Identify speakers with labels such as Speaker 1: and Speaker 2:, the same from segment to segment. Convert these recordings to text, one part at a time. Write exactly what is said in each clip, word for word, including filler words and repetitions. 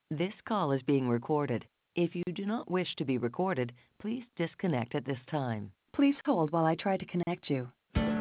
Speaker 1: This call is being recorded. If you do not wish to be recorded, please disconnect at this time. Please hold while I try to connect you.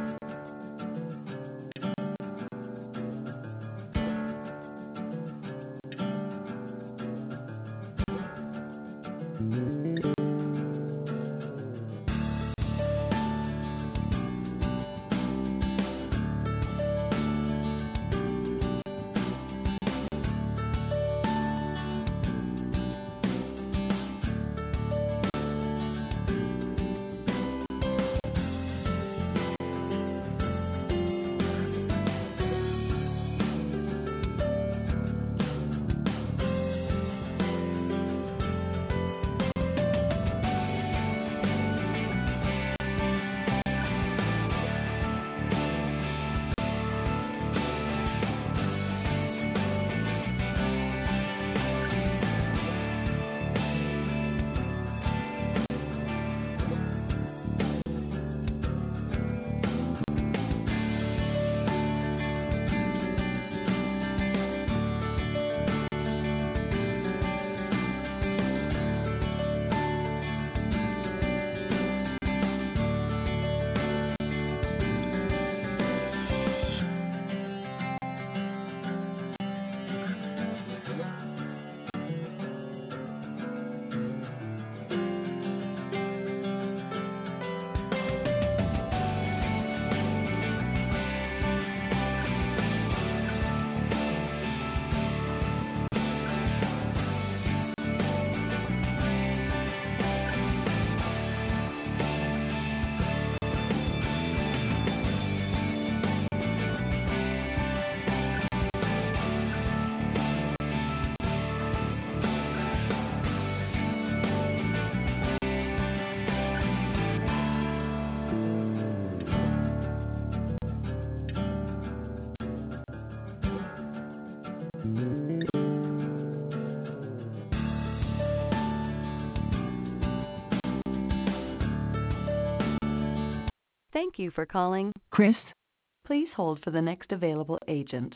Speaker 1: Thank you for calling Chris. Please hold for the next available agent.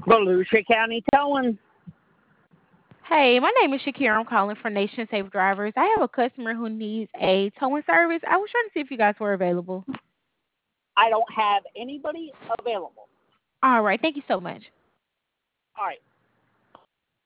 Speaker 2: Volusia County Towing.
Speaker 3: Hey, my name is Shakira. I'm calling for Nation Safe Drivers. I have a customer who needs a towing service. I was trying to see if you guys were available.
Speaker 2: I don't have anybody available.
Speaker 3: All right. Thank you so much.
Speaker 2: All right.